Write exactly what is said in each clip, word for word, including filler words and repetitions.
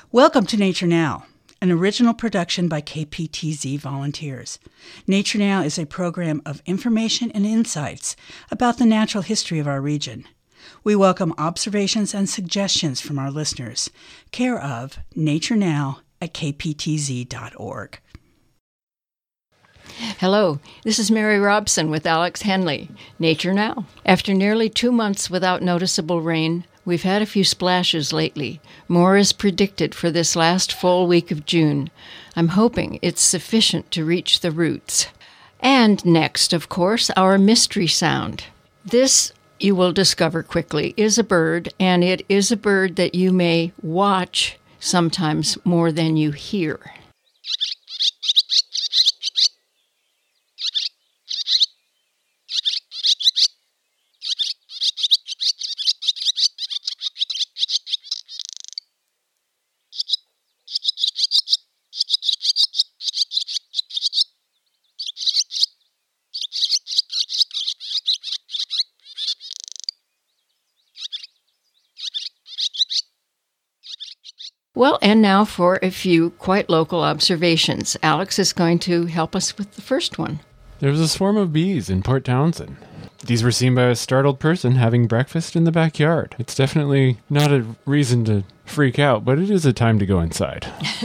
Welcome to Nature Now, an original production by K P T Z volunteers. Nature Now is a program of information and insights about the natural history of our region. We welcome observations and suggestions from our listeners. Care of Nature Now at k p t z dot org. Hello, this is Mary Robson with Alex Henley, Nature Now. After nearly two months without noticeable rain, we've had a few splashes lately. More is predicted for this last full week of June. I'm hoping it's sufficient to reach the roots. And next, of course, our mystery sound. This, you will discover quickly, is a bird, and it is a bird that you may watch sometimes more than you hear. Well, and now for a few quite local observations. Alex is going to help us with the first one. There was a swarm of bees in Port Townsend. These were seen by a startled person having breakfast in the backyard. It's definitely not a reason to freak out, but it is a time to go inside.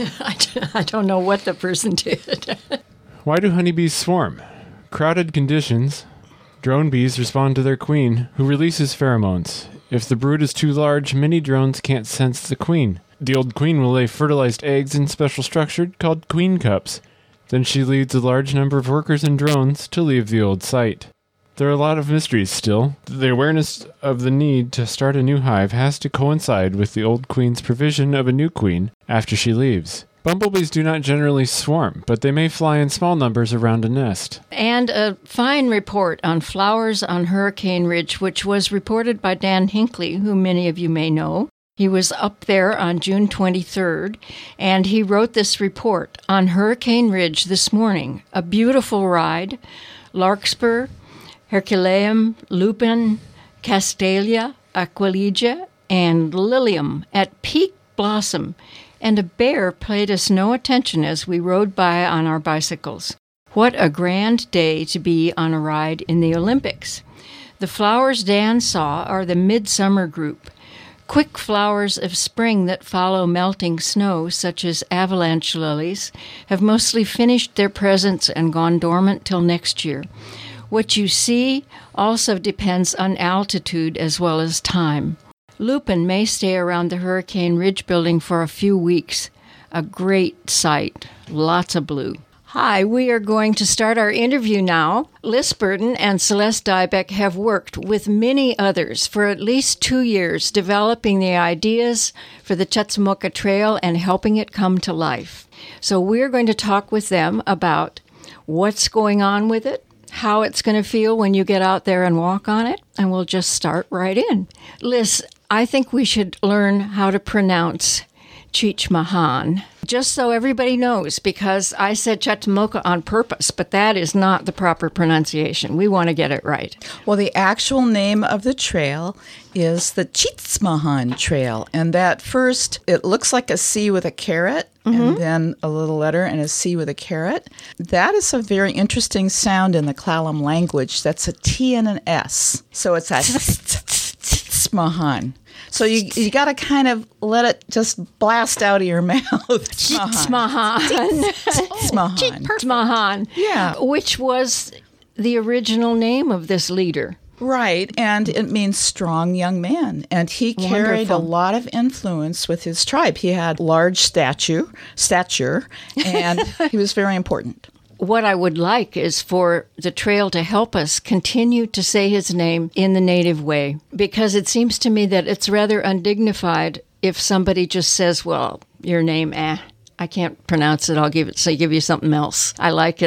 I don't know what the person did. Why do honeybees swarm? Crowded conditions. Drone bees respond to their queen, who releases pheromones. If the brood is too large, many drones can't sense the queen. The old queen will lay fertilized eggs in special structure called queen cups. Then she leads a large number of workers and drones to leave the old site. There are a lot of mysteries still. The awareness of the need to start a new hive has to coincide with the old queen's provision of a new queen after she leaves. Bumblebees do not generally swarm, but they may fly in small numbers around a nest. And a fine report on flowers on Hurricane Ridge, which was reported by Dan Hinckley, who many of you may know. He was up there on June twenty-third, and he wrote this report on Hurricane Ridge this morning. A beautiful ride, larkspur, Herculeum, lupin, castalia, aquilegia, and lilium at peak blossom, and a bear paid us no attention as we rode by on our bicycles. What a grand day to be on a ride in the Olympics. The flowers Dan saw are the midsummer group. Quick flowers of spring that follow melting snow, such as avalanche lilies, have mostly finished their presence and gone dormant till next year. What you see also depends on altitude as well as time. Lupin may stay around the Hurricane Ridge building for a few weeks. A great sight. Lots of blue. Hi, we are going to start our interview now. Liz Burton and Celeste Dybeck have worked with many others for at least two years developing the ideas for the Chetzemoka Trail and helping it come to life. So we're going to talk with them about what's going on with it, how it's going to feel when you get out there and walk on it, and we'll just start right in. Liz, I think we should learn how to pronounce Cheechmahan, just so everybody knows, because I said Chetzemoka on purpose, but that is not the proper pronunciation. We want to get it right. Well, the actual name of the trail is the Cheechmahan Trail, and that first, it looks like a C with a caret, mm-hmm. and then a little letter and a C with a caret. That is a very interesting sound in the Klallam language. That's a T and an S. So it's a Cheechmahan. So you you got to kind of let it just blast out of your mouth. Cheechmahan. Cheechmahan. Cheechmahan. Yeah. Which was the original name of this leader. Right, and it means strong young man. And he carried Wonderful. a lot of influence with his tribe. He had large stature, stature, and he was very important. What I would like is for the trail to help us continue to say his name in the native way, because it seems to me that it's rather undignified if somebody just says, well, your name, eh, I can't pronounce it, I'll give it, say, give you something else. I like it that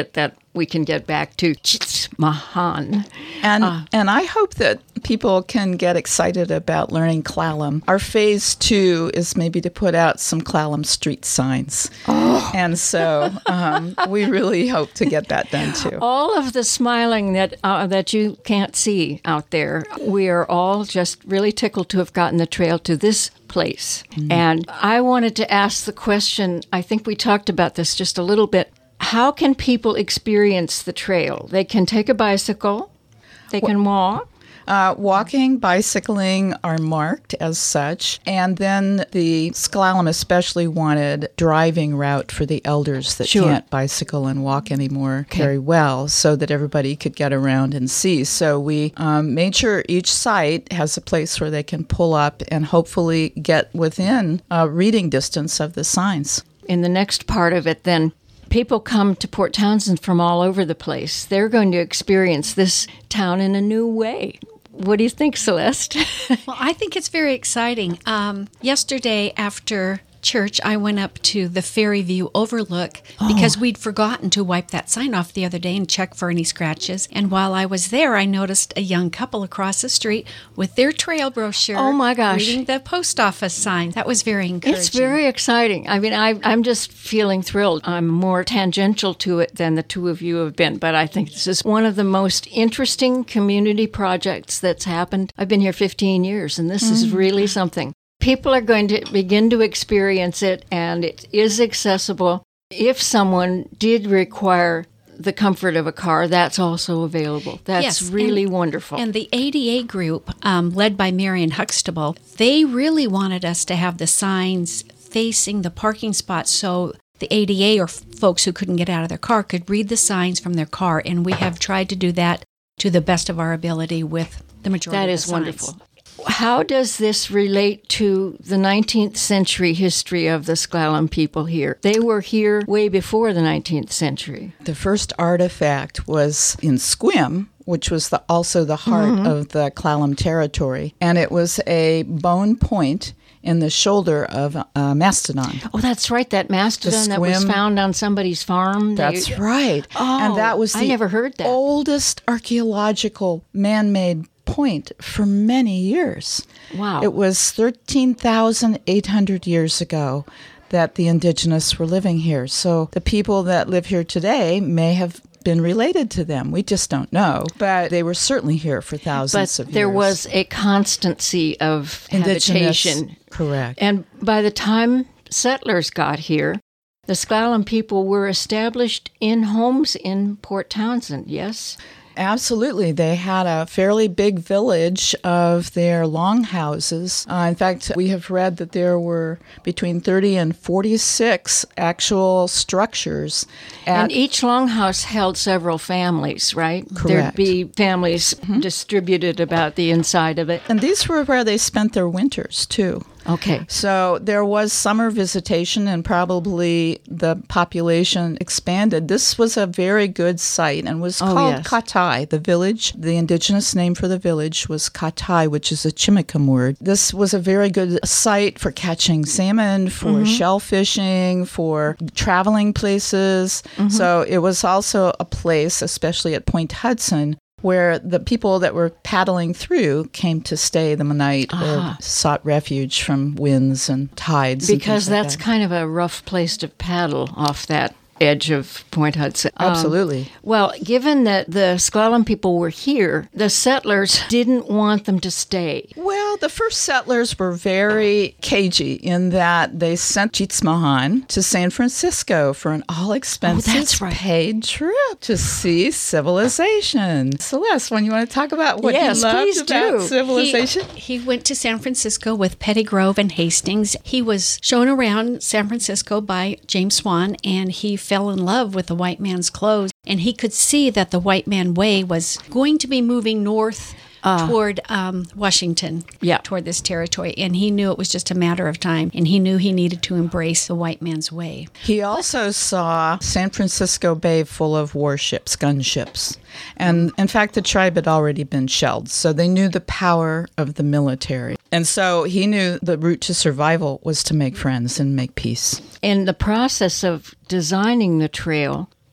we can get back to Chitsmahan. And Uh, and I hope that people can get excited about learning Clallam. Our phase two is maybe to put out some Clallam street signs. Oh. And so um, we really hope to get that done too. All of the smiling that uh, that you can't see out there, we are all just really tickled to have gotten the trail to this place. Mm. And I wanted to ask the question, I think we talked about this just a little bit. How can people experience the trail? They can take a bicycle, they can walk. Uh, walking, bicycling are marked as such. And then the S'Klallam especially wanted driving route for the elders that Sure. can't bicycle and walk anymore okay. very well, so that everybody could get around and see. So we um, made sure each site has a place where they can pull up and hopefully get within uh, reading distance of the signs. In the next part of it, then, people come to Port Townsend from all over the place. They're going to experience this town in a new way. What do you think, Celeste? Well, I think it's very exciting. Um, yesterday after church, I went up to the Ferry View Overlook because Oh. we'd forgotten to wipe that sign off the other day and check for any scratches. And while I was there, I noticed a young couple across the street with their trail brochure. Oh, my gosh. Reading the post office sign. That was very encouraging. It's very exciting. I mean, I, I'm just feeling thrilled. I'm more tangential to it than the two of you have been, but I think this is one of the most interesting community projects that's happened. I've been here fifteen years, and this mm. is really something. People are going to begin to experience it, and it is accessible. If someone did require the comfort of a car, that's also available. That's yes, really and, wonderful. And the A D A group, um, led by Marion Huxtable, they really wanted us to have the signs facing the parking spots so the A D A or f- folks who couldn't get out of their car could read the signs from their car. And we have tried to do that to the best of our ability with the majority that of the is signs. wonderful. How does this relate to the nineteenth century history of the S'Klallam people here? They were here way before the nineteenth century. The first artifact was in Sequim, which was the, also the heart mm-hmm. of the Clallam territory, and it was a bone point in the shoulder of a mastodon. Oh, that's right, that mastodon that was found on somebody's farm. That's they, right. Oh, and that was the I never heard that. oldest archaeological man-made point for many years. Wow. It was thirteen thousand eight hundred years ago that the indigenous were living here. So the people that live here today may have been related to them. We just don't know. But they were certainly here for thousands but of years. There was a constancy of indigenous, habitation. Correct. And by the time settlers got here, the S'Klallam people were established in homes in Port Townsend, yes? Absolutely. They had a fairly big village of their longhouses. Uh, in fact, we have read that there were between thirty and forty-six actual structures. At and each longhouse held several families, right? Correct. There'd be families mm-hmm. distributed about the inside of it. And these were where they spent their winters, too. Okay. So there was summer visitation, and probably the population expanded. This was a very good site and was oh, called yes. Katai. The village, the indigenous name for the village was Katai, which is a Chimicum word. This was a very good site for catching salmon, for mm-hmm. shellfishing, for traveling places. Mm-hmm. So it was also a place, especially at Point Hudson, where the people that were paddling through came to stay the night ah. or sought refuge from winds and tides. Because and that's like that. kind of a rough place to paddle off that edge of Point Hudson. Absolutely. Um, well, given that the S'Klallam people were here, the settlers didn't want them to stay. Well, the first settlers were very cagey in that they sent Chitsmahan to San Francisco for an all-expenses oh, that's right. paid trip to see civilization. Celeste, when you want to talk about what yes, you loved please about do. civilization? He, he went to San Francisco with Pettygrove and Hastings. He was shown around San Francisco by James Swan, and he fell in love with the white man's clothes, and he could see that the white man way was going to be moving north uh, toward um, Washington, yeah. toward this territory, and he knew it was just a matter of time, and he knew he needed to embrace the white man's way. He also saw San Francisco Bay full of warships, gunships, and in fact the tribe had already been shelled, so they knew the power of the military. And so he knew the route to survival was to make friends and make peace. In the process of designing the trail,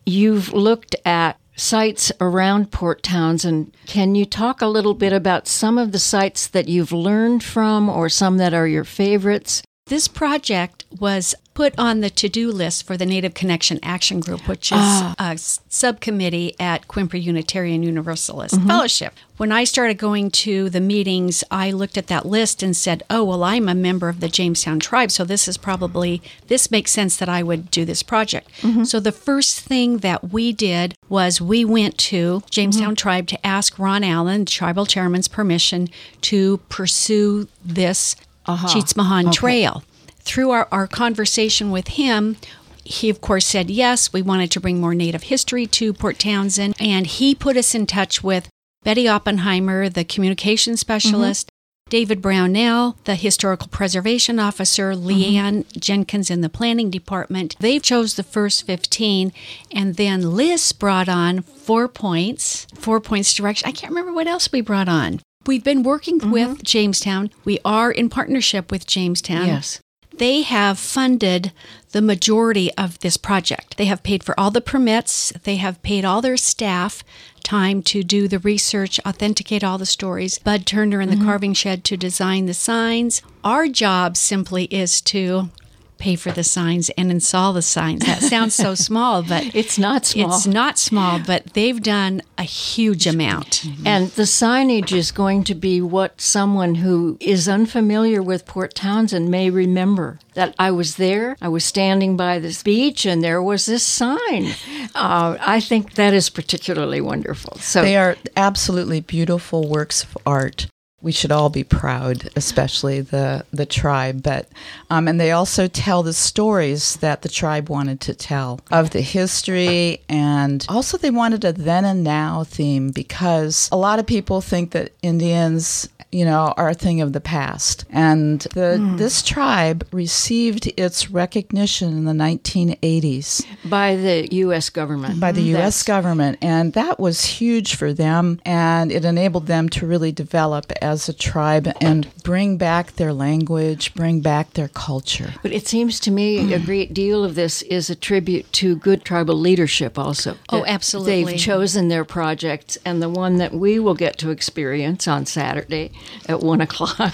You've looked at sites around Port Townsend. Can you talk a little bit about some of the sites that you've learned from or some that are your favorites? This project was put on the to-do list for the Native Connection Action Group, which is Ah. a s- subcommittee at Quimper Unitarian Universalist Fellowship. When I started going to the meetings, I looked at that list and said, oh, well, I'm a member of the Jamestown tribe, so this is probably, this makes sense that I would do this project. So the first thing that we did was we went to Jamestown tribe to ask Ron Allen, tribal chairman's permission to pursue this Uh-huh. Cheatsmahan Okay. Trail. Through our, our conversation with him, he, of course, said yes. We wanted to bring more Native history to Port Townsend, and he put us in touch with Betty Oppenheimer, the communication specialist, David Brownell, the historical preservation officer, Leanne Jenkins in the planning department. They chose the first fifteen, and then Liz brought on Four Points, Four Points Direction. I can't remember what else we brought on. We've been working with Jamestown. We are in partnership with Jamestown. Yes. They have funded the majority of this project. They have paid for all the permits. They have paid all their staff time to do the research, authenticate all the stories. Bud Turner in the carving shed to design the signs. Our job simply is to pay for the signs and install the signs. That sounds so small, but It's not small. it's not small, but they've done a huge amount. And the signage is going to be what someone who is unfamiliar with Port Townsend may remember. That I was there, I was standing by this beach, and there was this sign. Uh, I think that is particularly wonderful. So They are absolutely beautiful works of art. We should all be proud, especially the, the tribe. But um, and they also tell the stories that the tribe wanted to tell of the history, and also they wanted a then and now theme, because a lot of people think that Indians, you know, are a thing of the past. And the this tribe received its recognition in the nineteen eighties by the U S government. by the U S That's- government, and that was huge for them, and it enabled them to really develop as a tribe and bring back their language, bring back their culture. But it seems to me a great deal of this is a tribute to good tribal leadership also. Oh, That absolutely. They've chosen their projects, and the one that we will get to experience on Saturday at one o'clock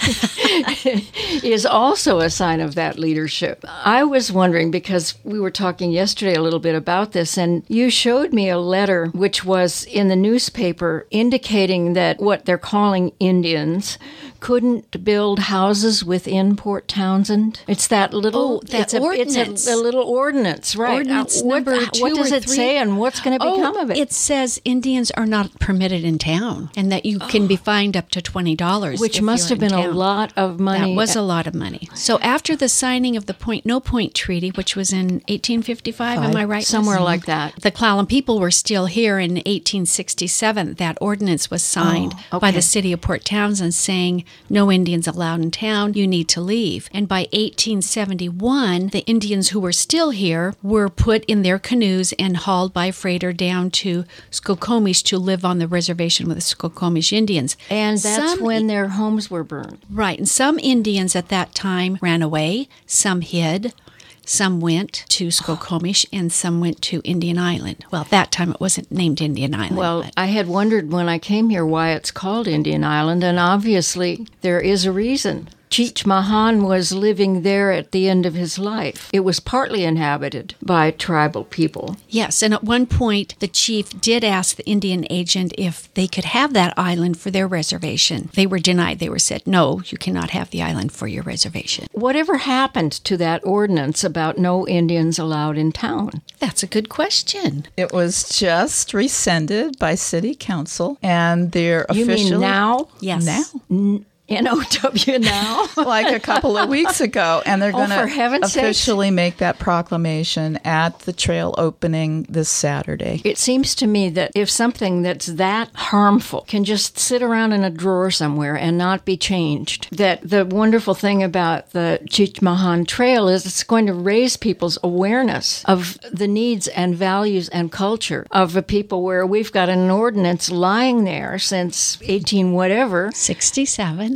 is also a sign of that leadership. I was wondering, because we were talking yesterday a little bit about this, and you showed me a letter which was in the newspaper indicating that what they're calling Indians couldn't build houses within Port Townsend. It's that little, Oh, that it's, a, ordinance. it's a, a little ordinance, right? Ordinance Uh, what, number what two does or it three? say, and what's going to become Oh, of it? it says Indians are not permitted in town, and that you can be fined up to twenty dollars. Which if must you're have in been a town. lot of money. That was a lot of money. So after the signing of the Point No Point Treaty, which was in eighteen fifty-five, am I right? Somewhere Liz? like that. The Clallam people were still here in eighteen sixty-seven. That ordinance was signed Oh, by okay. the city of Port Townsend saying no Indians allowed in town, you need to leave. And by eighteen seventy-one, the Indians who were still here were put in their canoes and hauled by freighter down to Skokomish to live on the reservation with the Skokomish Indians. And that's Some when their homes were burned. Right, and some Indians at that time ran away, some hid, some went to Skokomish, and some went to Indian Island. Well, at that time it wasn't named Indian Island. Well, but- I had wondered when I came here why it's called Indian Island, and obviously there is a reason. Cheatsmahan was living there at the end of his life. It was partly inhabited by tribal people. yes, and at one point the chief did ask the Indian agent if they could have that island for their reservation. They were denied. They were said, no, you cannot have the island for your reservation. Whatever happened to that ordinance about no Indians allowed in town? That's a good question. It was just rescinded by city council, and they're You officially mean now? Yes. now. N O W now? like a couple of weeks ago, and they're Oh, going for to heaven's sakes. officially make that proclamation at the trail opening this Saturday. It seems to me that if something that's that harmful can just sit around in a drawer somewhere and not be changed, that the wonderful thing about the Cheatsmahan Trail is it's going to raise people's awareness of the needs and values and culture of a people where we've got an ordinance lying there since eighteen whatever. sixty-seven.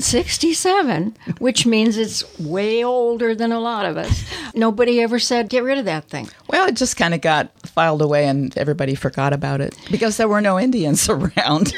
sixty-seven, which means it's way older than a lot of us. Nobody ever said, get rid of that thing. Well, it just kind of got filed away and everybody forgot about it because there were no Indians around.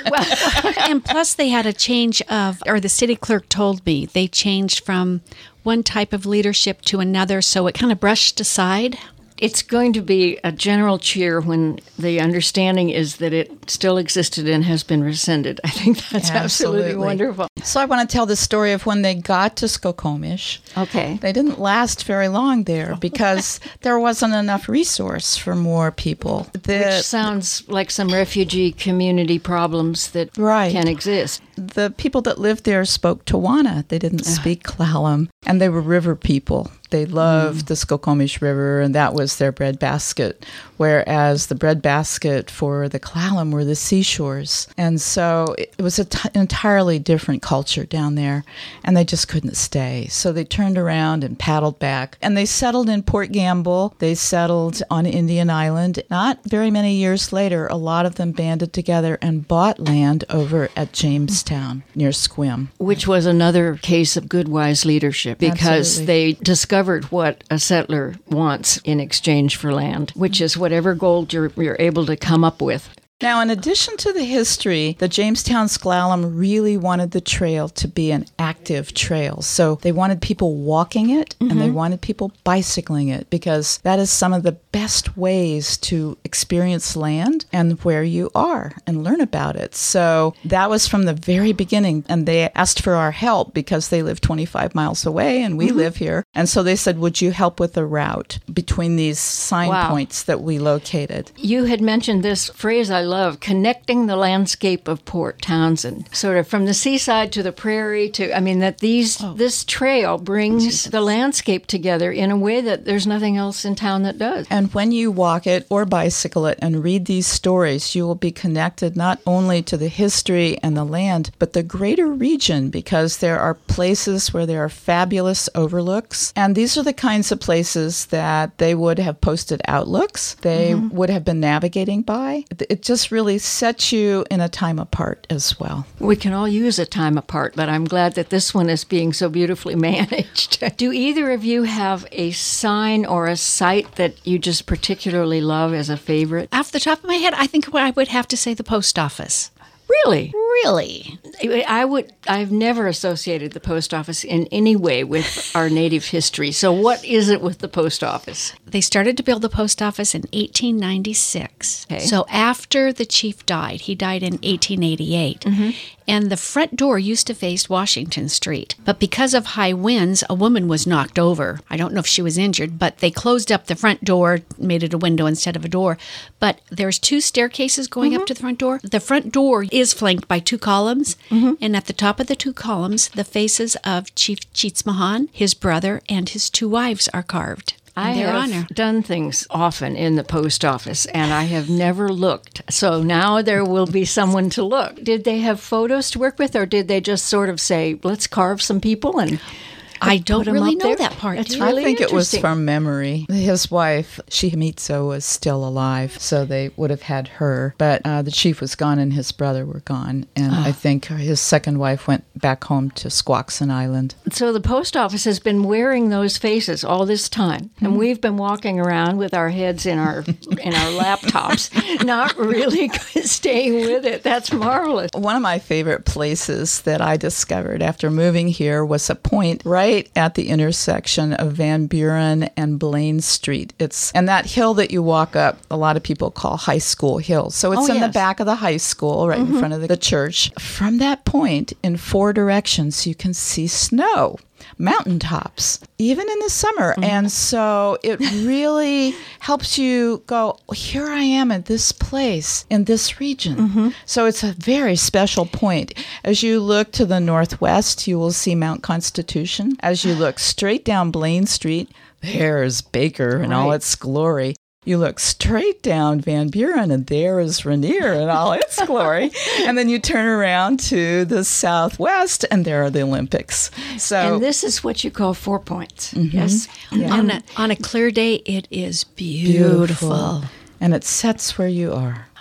And plus they had a change of, or the city clerk told me, they changed from one type of leadership to another, so it kind of brushed aside. It's going to be a general cheer when the understanding is that it still existed and has been rescinded. I think that's absolutely, absolutely wonderful. So I want to tell the story of when they got to Skokomish. Okay. They didn't last very long there because there wasn't enough resource for more people. The, Which sounds like some refugee community problems that right. can exist. The people that lived there spoke Tawana. They didn't speak Klallam, and they were river people. They loved mm. the Skokomish River, and that was their breadbasket, whereas the breadbasket for the Klallam were the seashores. And so it was an t- entirely different culture down there, and they just couldn't stay. So they turned around and paddled back, and they settled in Port Gamble. They settled on Indian Island. Not very many years later, a lot of them banded together and bought land over at Jamestown near Sequim. Which was another case of good, wise leadership, because Absolutely. they discovered what a settler wants in exchange for land, which is whatever gold you're, you're able to come up with. Now, in addition to the history, the Jamestown Sklallam really wanted the trail to be an active trail. So they wanted people walking it, mm-hmm. and they wanted people bicycling it, because that is some of the best ways to experience land and where you are and learn about it. So that was from the very beginning, and they asked for our help because they live twenty-five miles away and we mm-hmm. live here. And so they said, would you help with the route between these sign wow. points that we located? You had mentioned this phrase I love, connecting the landscape of Port Townsend, sort of from the seaside to the prairie to, I mean, that these oh. this trail brings Jesus. the landscape together in a way that there's nothing else in town that does. And when you walk it or bicycle it and read these stories, you will be connected not only to the history and the land, but the greater region, because there are places where there are fabulous overlooks. And these are the kinds of places that they would have posted outlooks, they mm-hmm. would have been navigating by. It just really sets you in a time apart as well. We can all use a time apart, but I'm glad that this one is being so beautifully managed. Do either of you have a sign or a site that you just particularly love as a favorite? Off the top of my head, I think I would have to say the post office. Really? Really? I would, I've never associated the post office in any way with our native history. So what is it with the post office? They started to build the post office in eighteen ninety-six. Okay. So after the chief died, he died in eighteen eighty-eight. Mm-hmm. And the front door used to face Washington Street. But because of high winds, a woman was knocked over. I don't know if she was injured, but they closed up the front door, made it a window instead of a door. But there's two staircases going mm-hmm. up to the front door. The front door is flanked by two columns. Mm-hmm. And at the top of the two columns, the faces of Chief Cheatsmahan, his brother, and his two wives are carved. I have honor. done things often in the post office, and I have never looked. So now there will be someone to look. Did they have photos to work with, or did they just sort of say, let's carve some people and I don't really know there? that part. It's I really think it was interesting. from memory. His wife, Shihamitsu, was still alive, so they would have had her. But uh, the chief was gone and his brother were gone. And Oh. I think his second wife went back home to Squaxin Island. So the post office has been wearing those faces all this time, mm-hmm. and we've been walking around with our heads in our in our laptops, not really staying with it. That's marvelous. One of my favorite places that I discovered after moving here was a point right at the intersection of Van Buren and Blaine Street. It's and that hill that you walk up, a lot of people call High School Hill. So it's Oh, in yes. the back of the high school, right Mm-hmm. in front of the, the church. From that point, in four directions, you can see snow. Mountaintops, even in the summer. Mm-hmm. And so it really helps you go, here I am at this place in this region. Mm-hmm. So it's a very special point. As you look to the northwest, you will see Mount Constitution. As you look straight down Blaine Street, there's Baker in all Right. its glory. You look straight down Van Buren, and there is Rainier in all its glory. And then you turn around to the southwest, and there are the Olympics. So, And this is what you call four points. Mm-hmm. Yes. Yeah. On, a, on a clear day, it is beautiful. beautiful. And it sets where you are.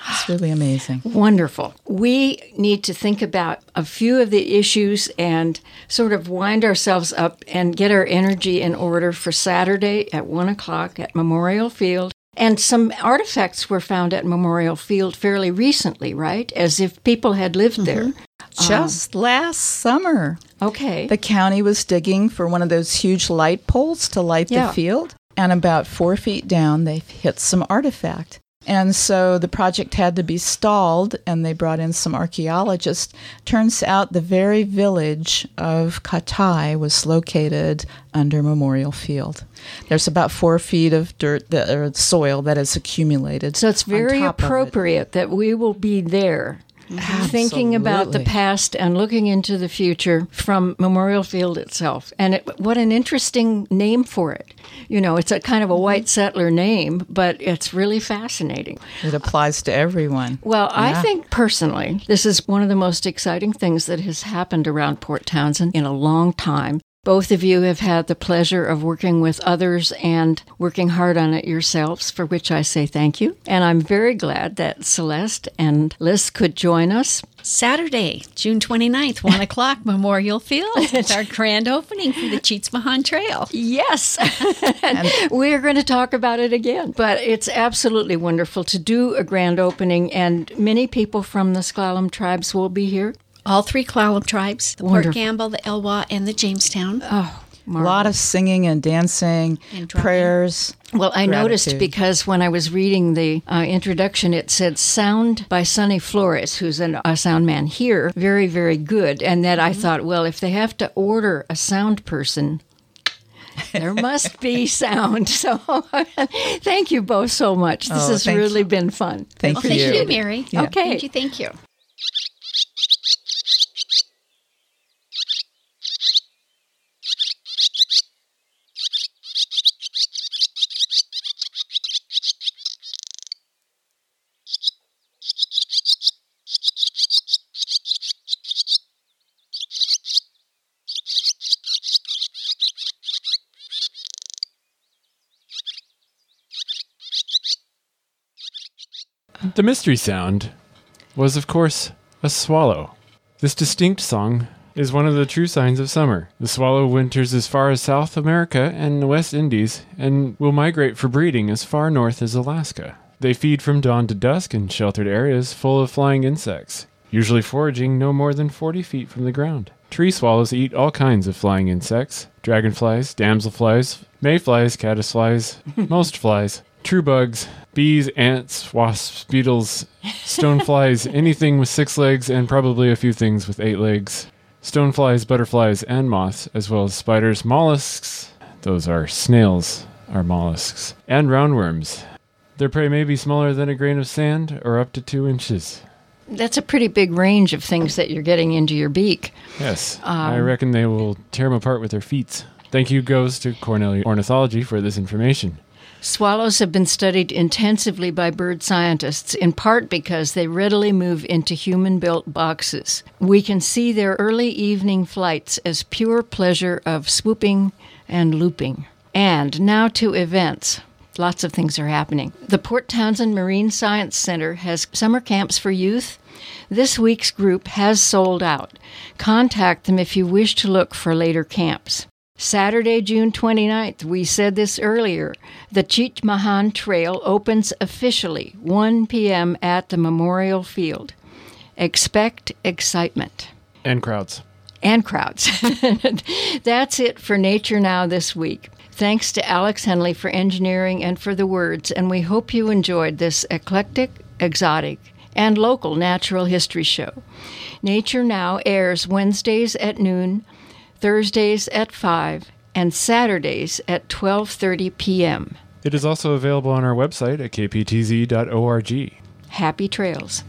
It's really amazing. Wonderful. We need to think about a few of the issues and sort of wind ourselves up and get our energy in order for Saturday at one o'clock at Memorial Field. And some artifacts were found at Memorial Field fairly recently, right? As if people had lived there. Just um, last summer. Okay. The county was digging for one of those huge light poles to light Yeah. the field. And about four feet down, they hit some artifact. And so the project had to be stalled, and they brought in some archaeologists. Turns out the very village of Katai was located under Memorial Field. There's about four feet of dirt that, or soil that has accumulated. So it's very on top of it. appropriate that we will be there. Thinking about the Absolutely. past and looking into the future from Memorial Field itself. And it, what an interesting name for it. You know, it's a kind of a white settler name, but it's really fascinating. It applies to everyone. Well, I Yeah. think personally, this is one of the most exciting things that has happened around Port Townsend in a long time. Both of you have had the pleasure of working with others and working hard on it yourselves, for which I say thank you. And I'm very glad that Celeste and Liz could join us. Saturday, June twenty-ninth, one o'clock, Memorial Field. It's our grand opening for the Cheats Mahan Trail. Yes, and we're going to talk about it again. But it's absolutely wonderful to do a grand opening, and many people from the Sklallam tribes will be here. All three Klallam tribes, the Wonderful. Port Gamble, the Elwha, and the Jamestown. Oh, A lot of singing and dancing, And drumming. prayers. Well, I noticed Gratitude. because when I was reading the uh, introduction, it said sound by Sonny Flores, who's an, a sound man here, very, very good. And that I thought, well, if they have to order a sound person, there must be sound. So thank you both so much. This Oh, has thank really you. been fun. Thank Well, thank you. you, Mary. Yeah. Okay. Thank you, thank you. The mystery sound was, of course, a swallow. This distinct song is one of the true signs of summer. The swallow winters as far as South America and the West Indies and will migrate for breeding as far north as Alaska. They feed from dawn to dusk in sheltered areas full of flying insects, usually foraging no more than forty feet from the ground. Tree swallows eat all kinds of flying insects: dragonflies, damselflies, mayflies, caddisflies, most flies, true bugs, bees, ants, wasps, beetles, stoneflies, anything with six legs, and probably a few things with eight legs. Stoneflies, butterflies, and moths, as well as spiders, mollusks, those are snails, are mollusks, and roundworms. Their prey may be smaller than a grain of sand or up to two inches. That's a pretty big range of things that you're getting into your beak. Yes, I reckon they will tear them apart with their feet. Thank you goes to Cornell Ornithology for this information. Swallows have been studied intensively by bird scientists, in part because they readily move into human-built boxes. We can see their early evening flights as pure pleasure of swooping and looping. And now to events. Lots of things are happening. The Port Townsend Marine Science Center has summer camps for youth. This week's group has sold out. Contact them if you wish to look for later camps. Saturday, June twenty-ninth, we said this earlier, the Cheats Mahan Trail opens officially one p.m. at the Memorial Field. Expect excitement. And crowds. And crowds. That's it for Nature Now this week. Thanks to Alex Henley for engineering and for the words, and we hope you enjoyed this eclectic, exotic, and local natural history show. Nature Now airs Wednesdays at noon, Thursdays at five, and Saturdays at twelve thirty p.m. It is also available on our website at k p t z dot org. Happy trails.